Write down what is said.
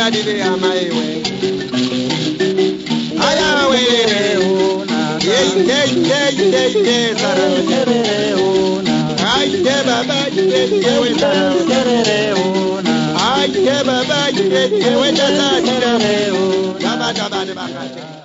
Aya dile amaiwe. Aya we. Ye sara. Aye baba ye we sara. Aye baba ye we sara. Daba daba de bakate.